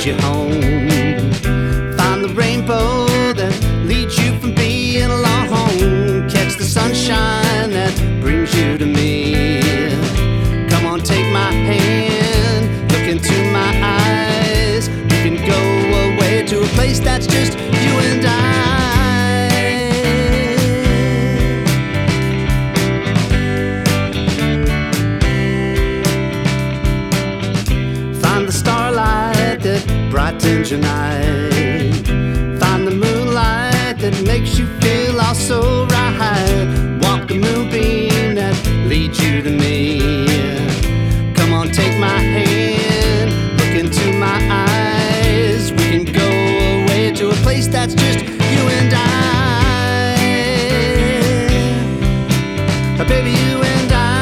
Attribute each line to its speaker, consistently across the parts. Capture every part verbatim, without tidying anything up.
Speaker 1: leads you home. Find the rainbow that leads you from being alone. Catch the sunshine that brings you to me. Come on, take my hand, look into my eyes. We can go away to a place that's just you and I. Find the starlight that brightens your night. Find the moonlight that makes you feel all so right. Walk the moonbeam that leads you to me. Come on, take my hand, look into my eyes. We can go away to a place that's just you and I. Baby, you and I.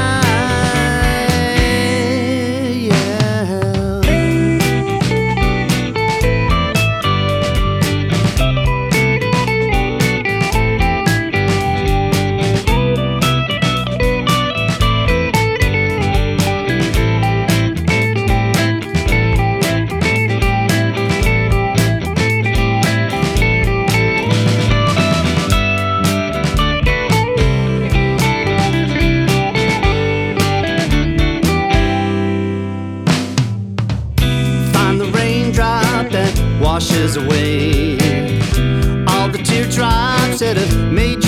Speaker 1: Washes away all the teardrops that have made